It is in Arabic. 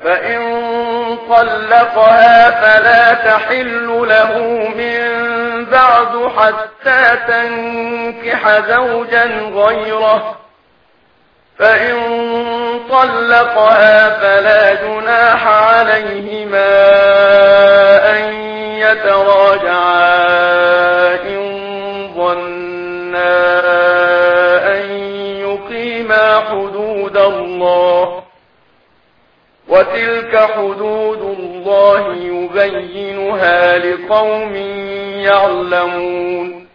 فإن طلقها فلا تحل له من بعد حتى تنكح زوجا غيره، فإن طلقها فلا جناح عليهما أن يتراجعا إن ظنا أن يقيما حدود الله، وتلك حدود الله يبينها لقوم يعلمون.